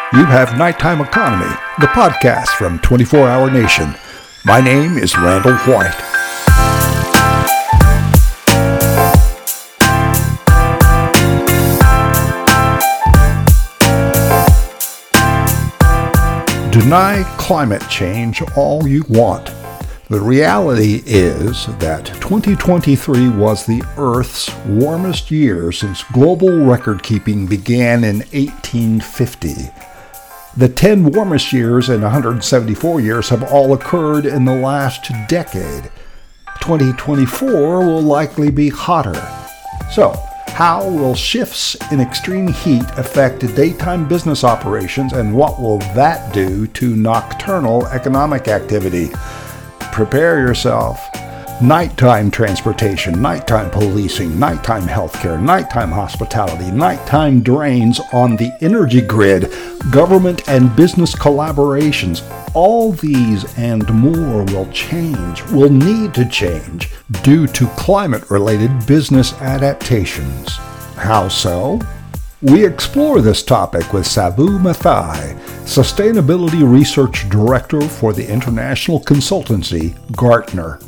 You have Nighttime Economy, the podcast from 24 Hour Nation. My name is Randall White. Deny climate change all you want. The reality is that 2023 was the Earth's warmest year since global record-keeping began in 1850. The 10 warmest years in 174 years have all occurred in the last decade. 2024 will likely be hotter. So, how will shifts in extreme heat affect daytime business operations, and what will that do to nocturnal economic activity? Prepare yourself. Nighttime transportation, nighttime policing, nighttime healthcare, nighttime hospitality, nighttime drains on the energy grid, government and business collaborations. All these and more will need to change due to climate-related business adaptations. How so? We explore this topic with Sabu Mathai, Sustainability Research Director for the international consultancy Gartner.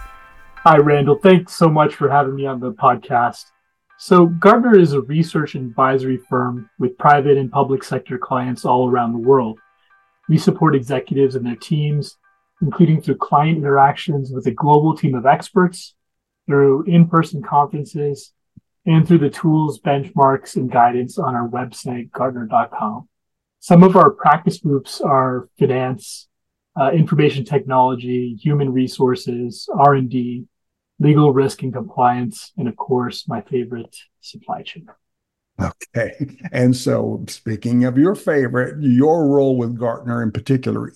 Hi, Randall. Thanks so much for having me on the podcast. So Gartner is a research and advisory firm with private and public sector clients all around the world. We support executives and their teams, including through client interactions with a global team of experts, through in-person conferences, and through the tools, benchmarks, and guidance on our website, Gartner.com. Some of our practice groups are finance, information technology, human resources, R&D, legal risk and compliance, and of course, my favorite, supply chain. Okay. And so speaking of your favorite, your role with Gartner in particular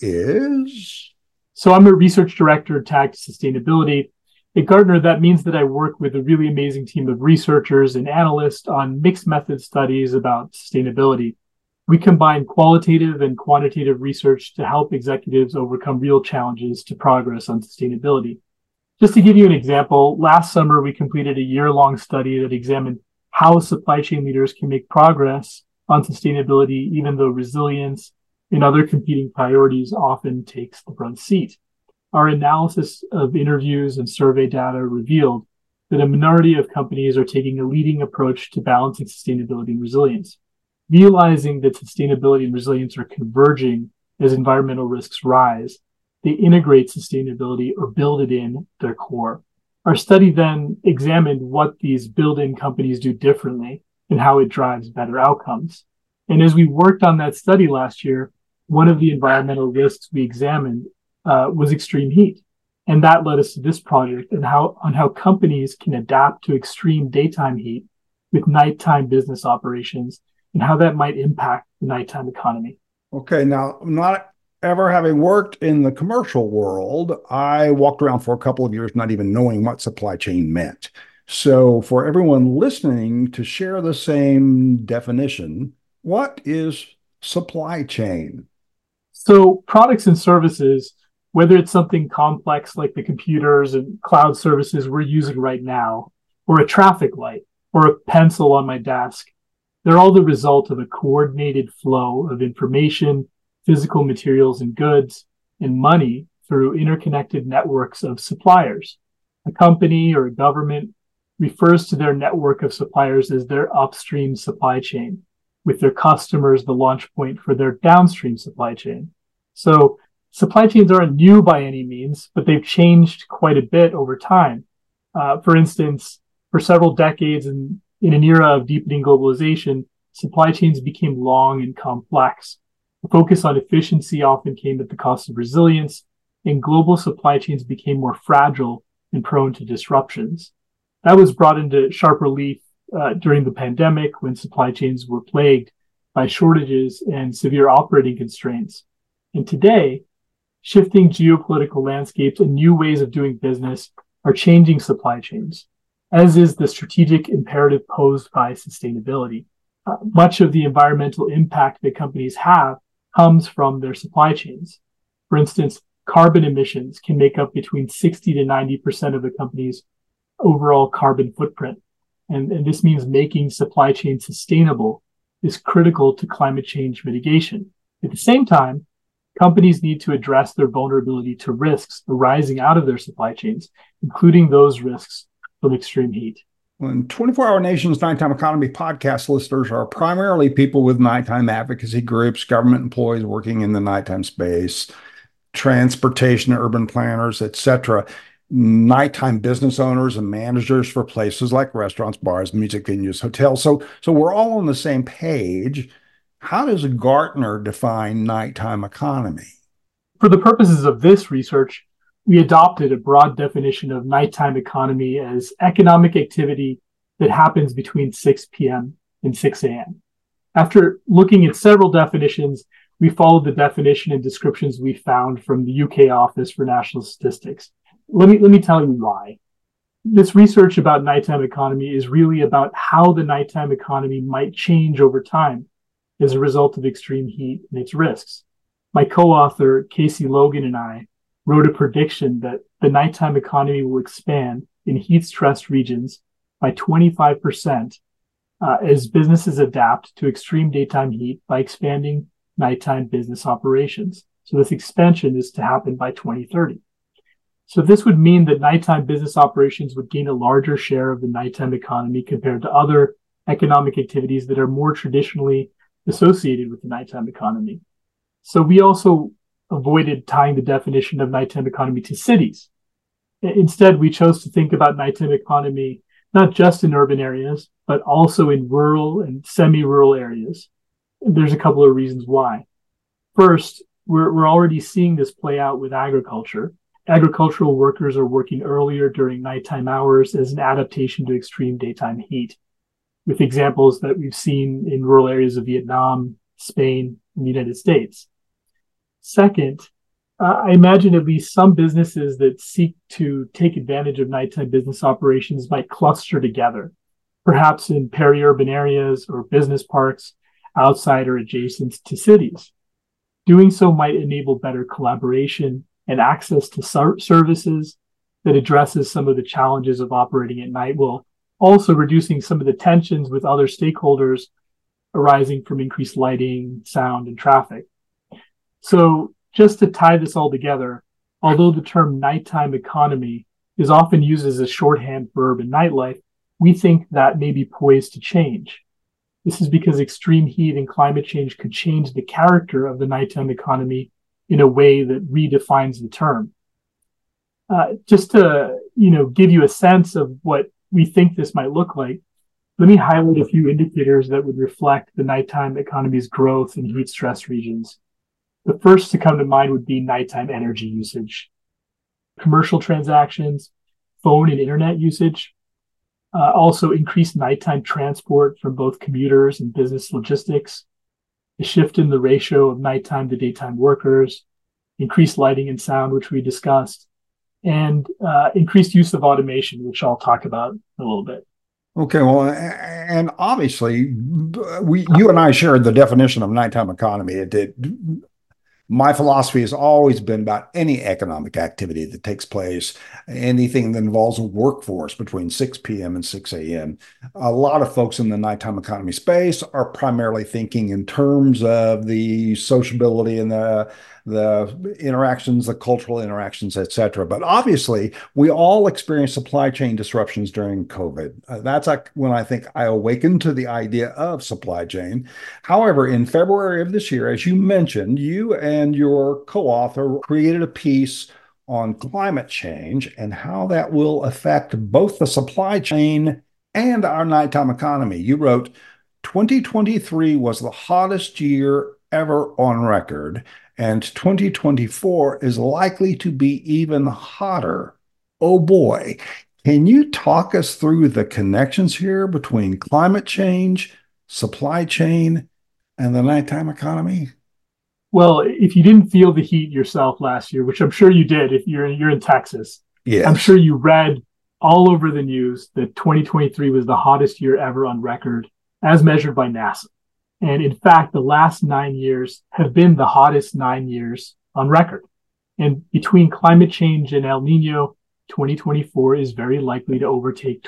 is? So I'm a research director tagged to sustainability. At Gartner, that means that I work with a really amazing team of researchers and analysts on mixed method studies about sustainability. We combine qualitative and quantitative research to help executives overcome real challenges to progress on sustainability. Just to give you an example, last summer we completed a year-long study that examined how supply chain leaders can make progress on sustainability, even though resilience and other competing priorities often takes the front seat. Our analysis of interviews and survey data revealed that a minority of companies are taking a leading approach to balancing sustainability and resilience. Realizing that sustainability and resilience are converging as environmental risks rise, they integrate sustainability or build it in their core. Our study then examined what these build-in companies do differently and how it drives better outcomes. And as we worked on that study last year, one of the environmental risks we examined was extreme heat. And that led us to this project and how companies can adapt to extreme daytime heat with nighttime business operations and how that might impact the nighttime economy. Okay, now, not ever having worked in the commercial world, I walked around for a couple of years not even knowing what supply chain meant. So for everyone listening to share the same definition, what is supply chain? So products and services, whether it's something complex like the computers and cloud services we're using right now, or a traffic light, or a pencil on my desk, they're all the result of a coordinated flow of information, physical materials and goods, and money through interconnected networks of suppliers. A company or a government refers to their network of suppliers as their upstream supply chain, with their customers the launch point for their downstream supply chain. So supply chains aren't new by any means, but they've changed quite a bit over time. For instance, for several decades in an era of deepening globalization, supply chains became long and complex. The focus on efficiency often came at the cost of resilience, and global supply chains became more fragile and prone to disruptions. That was brought into sharp relief during the pandemic when supply chains were plagued by shortages and severe operating constraints. And today, shifting geopolitical landscapes and new ways of doing business are changing supply chains, as is the strategic imperative posed by sustainability. Much of the environmental impact that companies have comes from their supply chains. For instance, carbon emissions can make up between 60 to 90% of a company's overall carbon footprint. And this means making supply chains sustainable is critical to climate change mitigation. At the same time, companies need to address their vulnerability to risks arising out of their supply chains, including those risks from extreme heat. When 24 Hour Nation's Nighttime Economy podcast listeners are primarily people with nighttime advocacy groups, government employees working in the nighttime space, transportation, urban planners, etc., nighttime business owners and managers for places like restaurants, bars, music venues, hotels. So we're all on the same page. How does Gartner define nighttime economy? For the purposes of this research, we adopted a broad definition of nighttime economy as economic activity that happens between 6 p.m. and 6 a.m. After looking at several definitions, we followed the definition and descriptions we found from the UK Office for National Statistics. Let me tell you why. This research about nighttime economy is really about how the nighttime economy might change over time as a result of extreme heat and its risks. My co-author, Casey Logan, and I wrote a prediction that the nighttime economy will expand in heat-stressed regions by 25% as businesses adapt to extreme daytime heat by expanding nighttime business operations. So this expansion is to happen by 2030. So this would mean that nighttime business operations would gain a larger share of the nighttime economy compared to other economic activities that are more traditionally associated with the nighttime economy. So we also avoided tying the definition of nighttime economy to cities. Instead, we chose to think about nighttime economy not just in urban areas, but also in rural and semi-rural areas. And there's a couple of reasons why. First, we're already seeing this play out with agriculture. Agricultural workers are working earlier during nighttime hours as an adaptation to extreme daytime heat, with examples that we've seen in rural areas of Vietnam, Spain, and the United States. Second, I imagine at least some businesses that seek to take advantage of nighttime business operations might cluster together, perhaps in peri-urban areas or business parks outside or adjacent to cities. Doing so might enable better collaboration and access to services that addresses some of the challenges of operating at night, while also reducing some of the tensions with other stakeholders arising from increased lighting, sound, and traffic. So just to tie this all together, although the term nighttime economy is often used as a shorthand for urban nightlife, we think that may be poised to change. This is because extreme heat and climate change could change the character of the nighttime economy in a way that redefines the term. Just to give you a sense of what we think this might look like, let me highlight a few indicators that would reflect the nighttime economy's growth in heat-stressed regions. The first to come to mind would be nighttime energy usage. Commercial transactions, phone and internet usage, also increased nighttime transport from both commuters and business logistics, a shift in the ratio of nighttime to daytime workers, increased lighting and sound, which we discussed, and increased use of automation, which I'll talk about in a little bit. Okay, well, and obviously, you and I shared the definition of nighttime economy. My philosophy has always been about any economic activity that takes place, anything that involves a workforce between 6 p.m. and 6 a.m. A lot of folks in the nighttime economy space are primarily thinking in terms of the sociability and the interactions, the cultural interactions, et cetera. But obviously, we all experienced supply chain disruptions during COVID. That's when I think I awakened to the idea of supply chain. However, in February of this year, as you mentioned, you and your co-author created a piece on climate change and how that will affect both the supply chain and our nighttime economy. You wrote, 2023 was the hottest year ever on record, and 2024 is likely to be even hotter. Oh boy. Can you talk us through the connections here between climate change, supply chain, and the nighttime economy? Well, if you didn't feel the heat yourself last year, which I'm sure you did if you're in Texas, yes. I'm sure you read all over the news that 2023 was the hottest year ever on record, as measured by NASA. And in fact, the last 9 years have been the hottest 9 years on record. And between climate change and El Nino, 2024 is very likely to overtake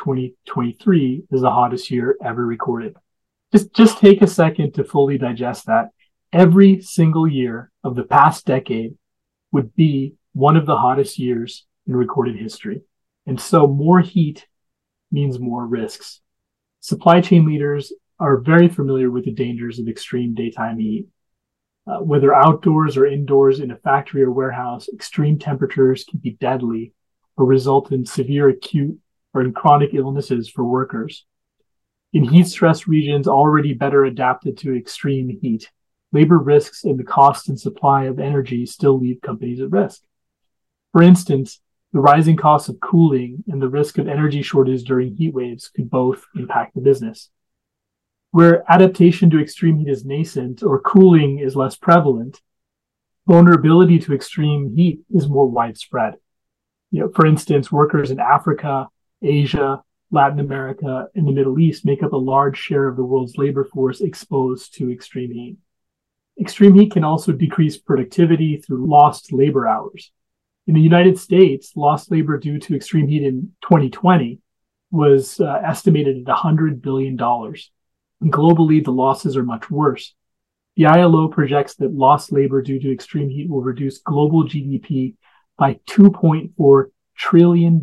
2023 as the hottest year ever recorded. Just take a second to fully digest that. every single year of the past decade would be one of the hottest years in recorded history. And so more heat means more risks. Supply chain leaders are very familiar with the dangers of extreme daytime heat. Whether outdoors or indoors in a factory or warehouse, extreme temperatures can be deadly or result in severe acute or in chronic illnesses for workers. In heat-stressed regions already better adapted to extreme heat, labor risks and the cost and supply of energy still leave companies at risk. For instance, the rising cost of cooling and the risk of energy shortages during heat waves could both impact the business. Where adaptation to extreme heat is nascent or cooling is less prevalent, vulnerability to extreme heat is more widespread. For instance, workers in Africa, Asia, Latin America, and the Middle East make up a large share of the world's labor force exposed to extreme heat. Extreme heat can also decrease productivity through lost labor hours. In the United States, lost labor due to extreme heat in 2020 was estimated at $100 billion. And globally, the losses are much worse. The ILO projects that lost labor due to extreme heat will reduce global GDP by $2.4 trillion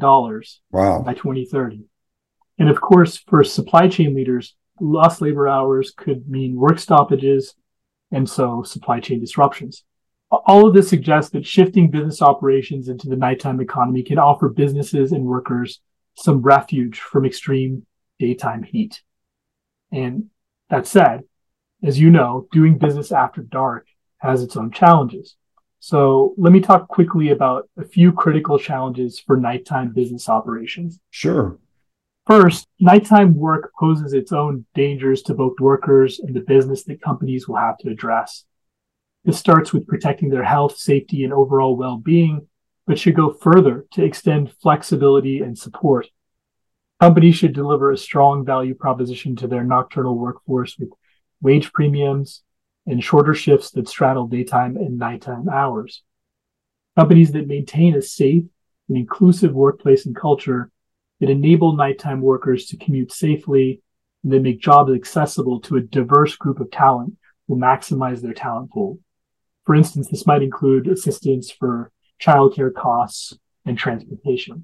by 2030. And of course, for supply chain leaders, lost labor hours could mean work stoppages and so supply chain disruptions. All of this suggests that shifting business operations into the nighttime economy can offer businesses and workers some refuge from extreme daytime heat. And that said, as you know, doing business after dark has its own challenges. So let me talk quickly about a few critical challenges for nighttime business operations. Sure. First, nighttime work poses its own dangers to both workers and the business that companies will have to address. This starts with protecting their health, safety, and overall well-being, but should go further to extend flexibility and support. Companies should deliver a strong value proposition to their nocturnal workforce with wage premiums and shorter shifts that straddle daytime and nighttime hours. Companies that maintain a safe and inclusive workplace and culture that enable nighttime workers to commute safely and that make jobs accessible to a diverse group of talent will maximize their talent pool. For instance, this might include assistance for childcare costs and transportation.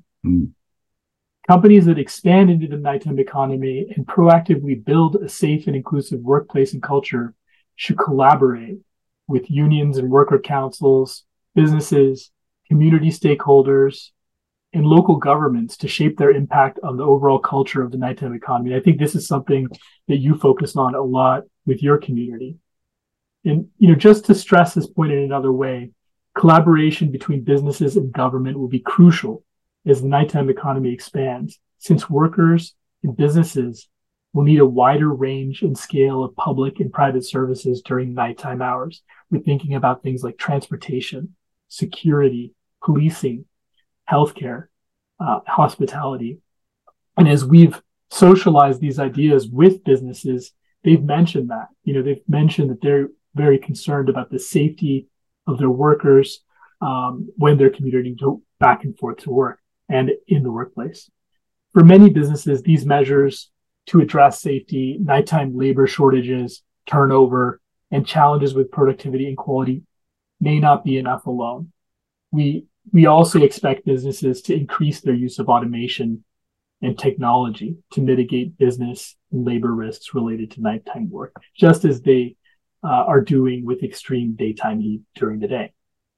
Companies that expand into the nighttime economy and proactively build a safe and inclusive workplace and culture should collaborate with unions and worker councils, businesses, community stakeholders, and local governments to shape their impact on the overall culture of the nighttime economy. I think this is something that you focus on a lot with your community. And, just to stress this point in another way, collaboration between businesses and government will be crucial as the nighttime economy expands, since workers and businesses will need a wider range and scale of public and private services during nighttime hours. We're thinking about things like transportation, security, policing, healthcare, hospitality. And as we've socialized these ideas with businesses, they've mentioned that. They've mentioned that they're very concerned about the safety of their workers when they're commuting back and forth to work and in the workplace. For many businesses, these measures to address safety, nighttime labor shortages, turnover, and challenges with productivity and quality may not be enough alone. We also expect businesses to increase their use of automation and technology to mitigate business and labor risks related to nighttime work, just as they are doing with extreme daytime heat during the day.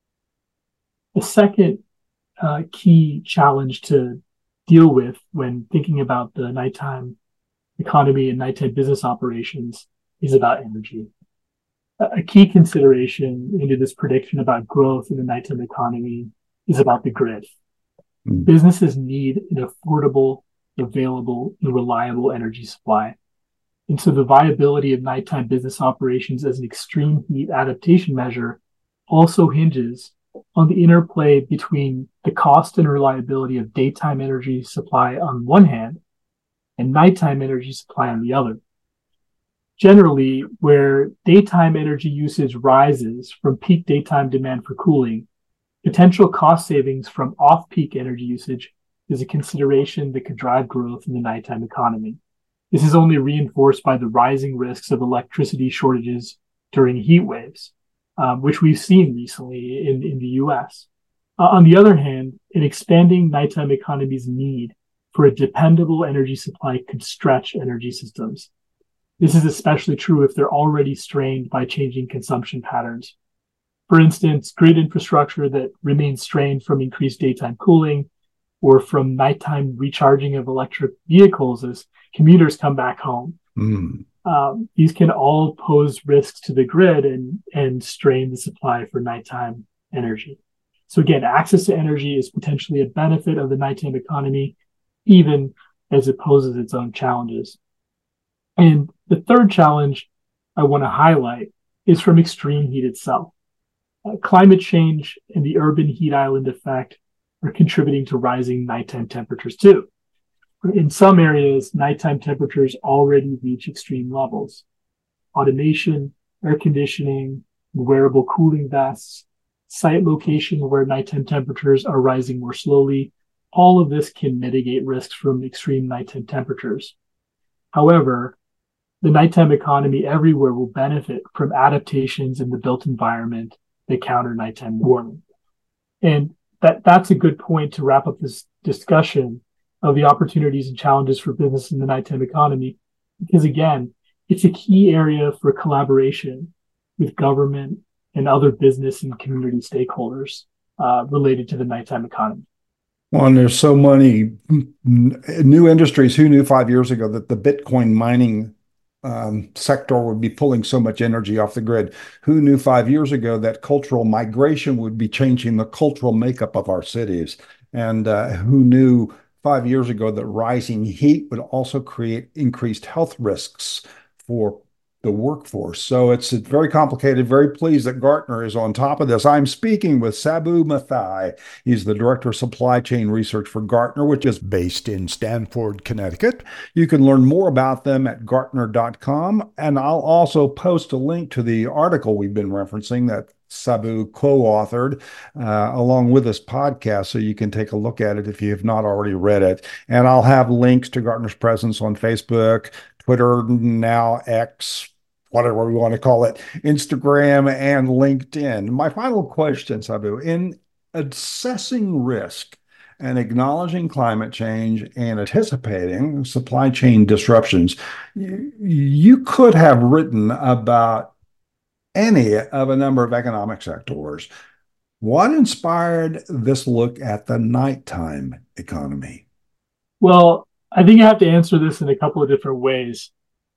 The second key challenge to deal with when thinking about the nighttime economy and nighttime business operations is about energy. A key consideration into this prediction about growth in the nighttime economy is about the grid. Businesses need an affordable, available, and reliable energy supply. And so the viability of nighttime business operations as an extreme heat adaptation measure also hinges on the interplay between the cost and reliability of daytime energy supply on one hand and nighttime energy supply on the other. Generally, where daytime energy usage rises from peak daytime demand for cooling, potential cost savings from off-peak energy usage is a consideration that could drive growth in the nighttime economy. This is only reinforced by the rising risks of electricity shortages during heat waves, which we've seen recently in the US. On the other hand, an expanding nighttime economy's need for a dependable energy supply could stretch energy systems. This is especially true if they're already strained by changing consumption patterns. For instance, grid infrastructure that remains strained from increased daytime cooling or from nighttime recharging of electric vehicles as commuters come back home. These can all pose risks to the grid and strain the supply for nighttime energy. So again, access to energy is potentially a benefit of the nighttime economy, even as it poses its own challenges. And the third challenge I want to highlight is from extreme heat itself. Climate change and the urban heat island effect are contributing to rising nighttime temperatures too. In some areas, nighttime temperatures already reach extreme levels. Automation, air conditioning, wearable cooling vests, site location where nighttime temperatures are rising more slowly, all of this can mitigate risks from extreme nighttime temperatures. However, the nighttime economy everywhere will benefit from adaptations in the built environment that counter nighttime warming. And that's a good point to wrap up this discussion of the opportunities and challenges for business in the nighttime economy, because again, it's a key area for collaboration with government and other business and community stakeholders related to the nighttime economy. Well, and there's so many new industries. Who knew 5 years ago that the Bitcoin mining sector would be pulling so much energy off the grid? Who knew 5 years ago that cultural migration would be changing the cultural makeup of our cities? And who knew 5 years ago that rising heat would also create increased health risks for the workforce? So it's very complicated. Very pleased that Gartner is on top of this. I'm speaking with Sabu Mathai. He's the Director of Supply Chain Research for Gartner, which is based in Stamford, Connecticut. You can learn more about them at Gartner.com. And I'll also post a link to the article we've been referencing that Sabu co-authored along with this podcast, so you can take a look at it if you have not already read it. And I'll have links to Gartner's presence on Facebook, Twitter, now X, whatever we want to call it, Instagram, and LinkedIn. My final question, Sabu, in assessing risk and acknowledging climate change and anticipating supply chain disruptions, you could have written about any of a number of economic sectors. What inspired this look at the nighttime economy? Well, I think I have to answer this in a couple of different ways.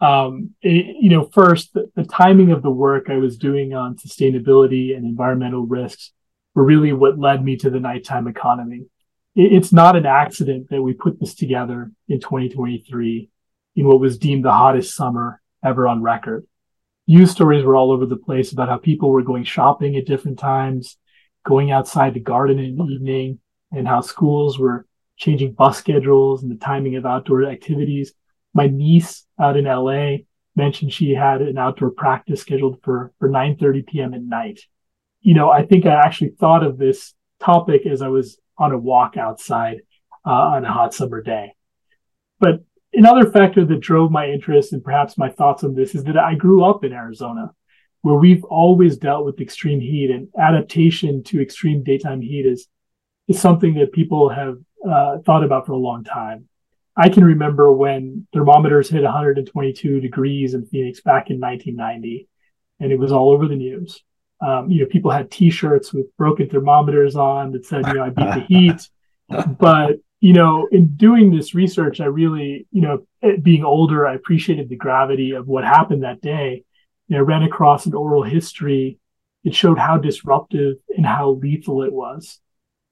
First, the timing of the work I was doing on sustainability and environmental risks were really what led me to the nighttime economy. It's not an accident that we put this together in 2023 in what was deemed the hottest summer ever on record. News stories were all over the place about how people were going shopping at different times, going outside to garden in the evening, and how schools were changing bus schedules and the timing of outdoor activities. My niece out in LA mentioned she had an outdoor practice scheduled for 9:30 p.m. at night. I think I actually thought of this topic as I was on a walk outside on a hot summer day. But another factor that drove my interest and perhaps my thoughts on this is that I grew up in Arizona, where we've always dealt with extreme heat, and adaptation to extreme daytime heat is something that people have thought about for a long time. I can remember when thermometers hit 122 degrees in Phoenix back in 1990, and it was all over the news. People had T-shirts with broken thermometers on that said, I beat the heat. But, in doing this research, I really, being older, I appreciated the gravity of what happened that day. I ran across an oral history. It showed how disruptive and how lethal it was.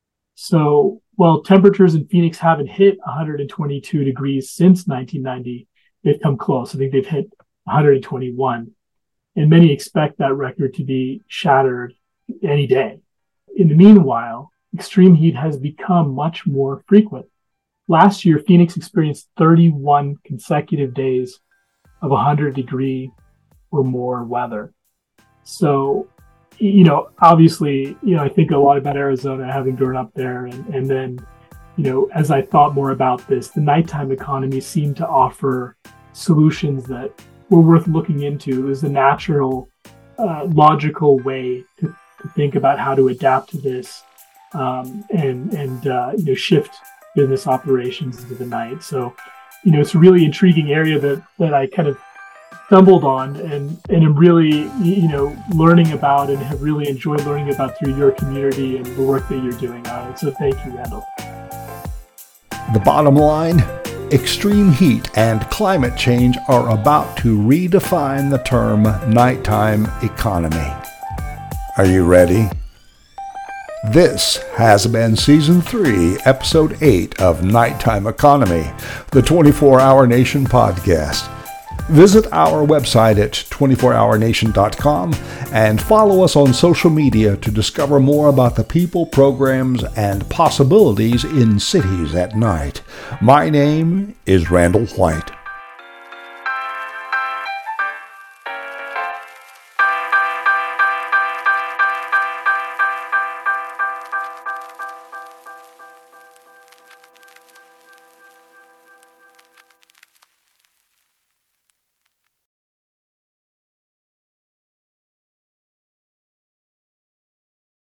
So while temperatures in Phoenix haven't hit 122 degrees since 1990, they've come close. I think they've hit 121. And many expect that record to be shattered any day. In the meanwhile, extreme heat has become much more frequent. Last year, Phoenix experienced 31 consecutive days of 100-degree or more weather. So, obviously, I think a lot about Arizona, having grown up there. And then, as I thought more about this, the nighttime economy seemed to offer solutions that were worth looking into. It was the natural logical way to think about how to adapt to this shift business operations into the night. So, it's a really intriguing area that I kind of stumbled on and am really, learning about and have really enjoyed learning about through your community and the work that you're doing on it. So thank you, Randall. The bottom line, extreme heat and climate change are about to redefine the term nighttime economy. Are you ready? This has been Season 3, Episode 8 of Nighttime Economy, the 24-Hour Nation podcast. Visit our website at 24hournation.com and follow us on social media to discover more about the people, programs, and possibilities in cities at night. My name is Randall White.